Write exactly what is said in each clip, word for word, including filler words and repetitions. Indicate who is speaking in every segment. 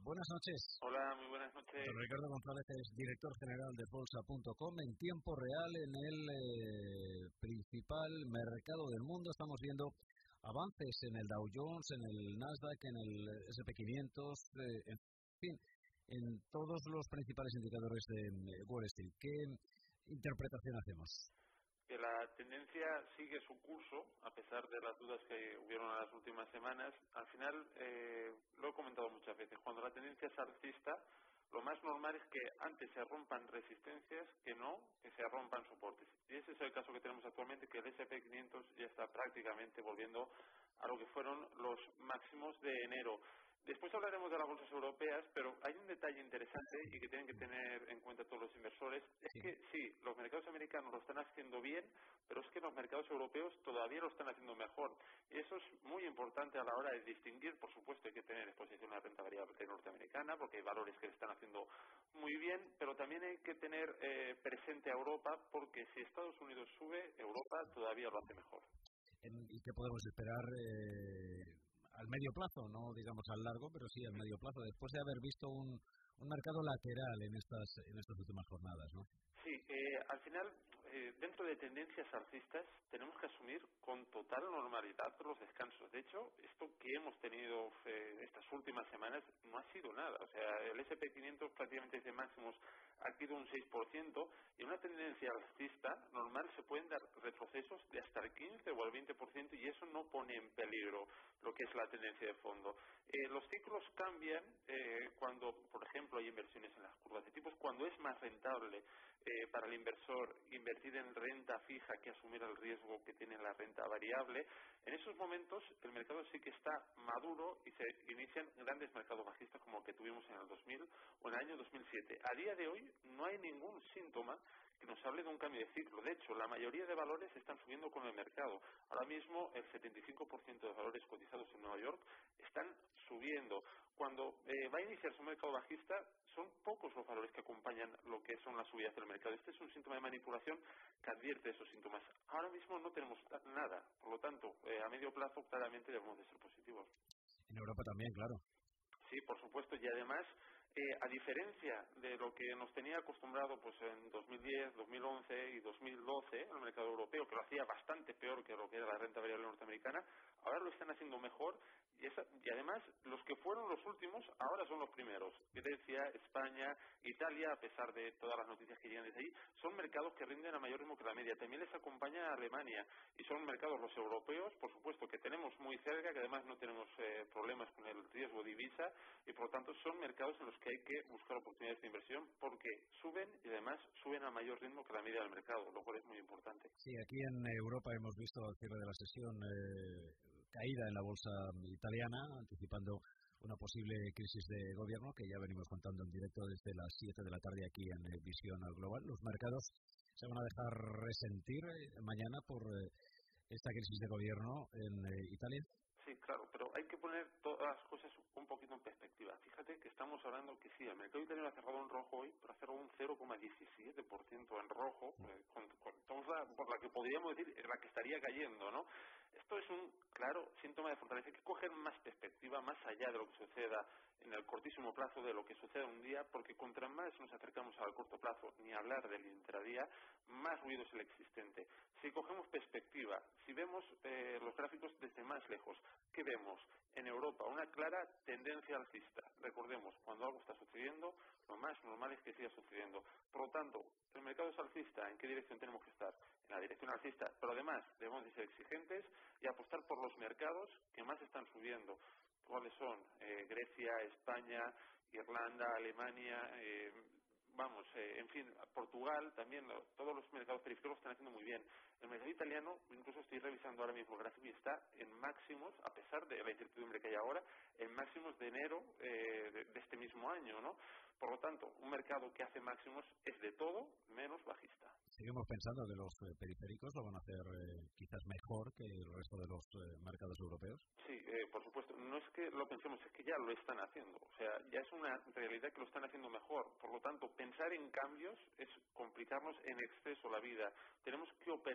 Speaker 1: Buenas noches.
Speaker 2: Hola, muy buenas noches.
Speaker 1: Don Ricardo González es director general de bolsa punto com. En tiempo real, en el eh, principal mercado del mundo, estamos viendo avances en el Dow Jones, en el Nasdaq, en el ese and pe quinientos, eh, en fin, en todos los principales indicadores de Wall Street. ¿Qué interpretación hacemos?
Speaker 2: Que la tendencia sigue su curso, a pesar de las dudas que hubieron en las últimas semanas. Al final, eh, lo he comentado muchas veces, cuando la tendencia es alcista, lo más normal es que antes se rompan resistencias que no que se rompan soportes. Y ese es el caso que tenemos actualmente, que el ese and pe quinientos ya está prácticamente volviendo a lo que fueron los máximos de enero. Después hablaremos de las bolsas europeas, pero hay un detalle interesante y que tienen que tener en cuenta todos los inversores. Es
Speaker 1: Sí.
Speaker 2: que sí, los mercados americanos lo están haciendo bien, pero es que los mercados europeos todavía lo están haciendo mejor. Y eso es muy importante a la hora de distinguir. Por supuesto, hay que tener exposición a la renta variable norteamericana, porque hay valores que le están haciendo muy bien, pero también hay que tener eh, presente a Europa, porque si Estados Unidos sube, Europa todavía lo hace mejor.
Speaker 1: ¿Y qué podemos esperar eh, al medio plazo? No digamos al largo, pero sí al medio plazo, después de haber visto un, un mercado lateral en estas en estas últimas jornadas, ¿no?
Speaker 2: Sí, eh, al final, eh, dentro de tendencias alcistas, tenemos que asumir con total normalidad los descansos. De hecho, esto que hemos tenido eh, estas últimas semanas no ha sido nada. O sea, el ese and pe quinientos prácticamente desde máximos ha adquirido un seis por ciento, y en una tendencia alcista normal se pueden dar retrocesos de hasta el quince o el veinte por ciento, y eso no pone en peligro lo que es la tendencia de fondo. Eh, los ciclos cambian eh, cuando, por ejemplo, hay inversiones en las curvas de tipos, cuando es más rentable eh, para el inversor invertir en renta fija que asumir el riesgo que tiene la renta variable. En esos momentos el mercado sí que está maduro y se inician grandes mercados bajistas como el que tuvimos en el dos mil o en el año dos mil siete. A día de hoy no hay ningún síntoma que nos hable de un cambio de ciclo. De hecho, la mayoría de valores están subiendo con el mercado. Ahora mismo el setenta y cinco por ciento de valores cotizados en Nueva York están subiendo. Cuando eh, va a iniciarse un mercado bajista, son pocos los valores que acompañan lo que son las subidas del mercado. Este es un síntoma de manipulación que advierte esos síntomas. Ahora mismo no tenemos nada. Por lo tanto, eh, a medio plazo claramente debemos de ser positivos.
Speaker 1: En Europa también, claro.
Speaker 2: Sí, por supuesto, y además, eh, a diferencia de lo que nos tenía acostumbrado pues en dos mil diez, dos mil once y dos mil doce, el mercado europeo, que lo hacía bastante peor que lo que era la renta variable norteamericana, ahora lo están haciendo mejor, y, esa, y además los que fueron los últimos ahora son los primeros. Grecia, España, Italia, a pesar de todas las noticias que llegan desde ahí, son mercados que rinden a mayor ritmo que la media. También les acompaña Alemania, y son mercados los europeos, por supuesto, que tenemos muy cerca, que además no tenemos eh, problemas con el riesgo de divisa, y por lo tanto son mercados en los que hay que buscar oportunidades de inversión porque suben y además suben a mayor ritmo que la media del mercado, lo cual es muy importante.
Speaker 1: Sí, aquí en Europa hemos visto al cierre de la sesión eh, caída en la bolsa italiana, anticipando una posible crisis de gobierno que ya venimos contando en directo desde las siete de la tarde aquí en eh, Visión al Global. Los mercados se van a dejar resentir eh, mañana por eh, esta crisis de gobierno en eh, Italia.
Speaker 2: Sí, claro, pero hay que poner todas las cosas un poquito en perspectiva. Fíjate que estamos hablando que sí, el mercado italiano ha cerrado en rojo hoy, pero ha cerrado un cero coma diecisiete por ciento en rojo, eh, con, con, con la, por la que podríamos decir la que estaría cayendo, ¿no? Esto es un claro síntoma de fortaleza. Hay que coger más perspectiva, más allá de lo que suceda en el cortísimo plazo, de lo que suceda un día, porque contra más nos acercamos al corto plazo, ni hablar del intradía, más ruido es el existente. Si cogemos perspectiva, si vemos eh, los gráficos desde más lejos, ¿qué vemos? En Europa, una clara tendencia alcista. Recordemos, cuando algo está sucediendo, lo más normal es que siga sucediendo. Por lo tanto, el mercado es alcista. ¿En qué dirección tenemos que estar? En la dirección alcista. Pero además, debemos de ser exigentes y apostar por los mercados que más están subiendo. ¿Cuáles son? Eh, Grecia, España, Irlanda, Alemania... Eh, Vamos, eh, en fin, Portugal también, lo, todos los mercados periféricos están haciendo muy bien. El mercado italiano, incluso estoy revisando ahora mismo el gráfico y está en máximos, a pesar de la incertidumbre que hay ahora, en máximos de enero eh, de, de este mismo año, ¿no? Por lo tanto, un mercado que hace máximos es de todo menos bajista.
Speaker 1: Seguimos pensando que los eh, periféricos lo van a hacer eh, quizás mejor que el resto de los eh, mercados europeos.
Speaker 2: Sí, eh, por supuesto. No es que lo pensemos, es que ya lo están haciendo. O sea, ya es una realidad que lo están haciendo mejor. Por lo tanto, pensar en cambios es complicarnos en exceso la vida. Tenemos que operar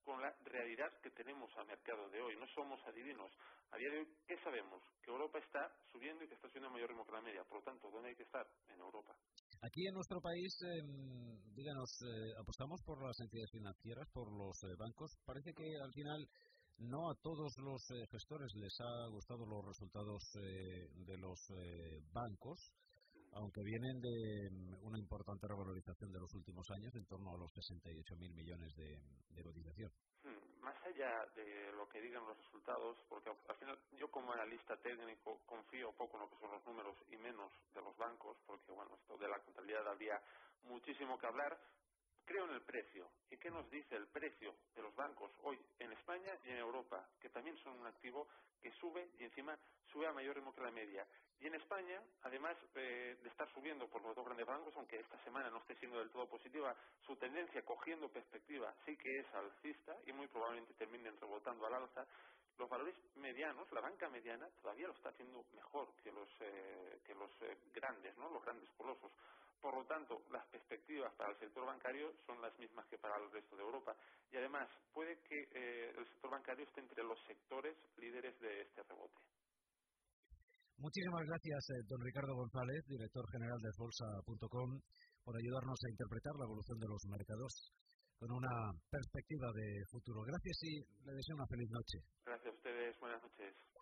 Speaker 2: con la realidad que tenemos al mercado de hoy. No somos adivinos. A día de hoy, ¿qué sabemos? Que Europa está subiendo y que está subiendo a mayor ritmo que la media. Por lo tanto, ¿dónde hay que estar? En Europa.
Speaker 1: Aquí en nuestro país, eh, díganos, eh, apostamos por las entidades financieras, por los eh, bancos. Parece que al final no a todos los eh, gestores les ha gustado los resultados eh, de los eh, bancos, aunque vienen de um, una importante revalorización de los últimos años, en torno a los sesenta y ocho mil millones de, de cotización.
Speaker 2: Hmm, Más allá de lo que digan los resultados, porque al final yo como analista técnico confío poco en lo que son los números y menos de los bancos, porque bueno, esto de la contabilidad habría muchísimo que hablar. Creo en el precio. ¿Y qué nos dice el precio de los bancos hoy en España y en Europa? Que también son un activo que sube y encima sube a mayor ritmo que la media. Y en España, además eh, de estar subiendo por los dos grandes bancos, aunque esta semana no esté siendo del todo positiva, su tendencia cogiendo perspectiva sí que es alcista y muy probablemente terminen rebotando al alza. Los valores medianos, la banca mediana, todavía lo está haciendo mejor que los, eh, que los eh, grandes, ¿no? Los grandes colosos. Por lo tanto, las perspectivas para el sector bancario son las mismas que para el resto de Europa. Y además, puede que eh, el sector bancario esté entre los sectores líderes de este rebote.
Speaker 1: Muchísimas gracias, eh, don Ricardo González, director general de bolsa punto com, por ayudarnos a interpretar la evolución de los mercados con una perspectiva de futuro. Gracias y le deseo una feliz noche.
Speaker 2: Gracias a ustedes. Buenas noches.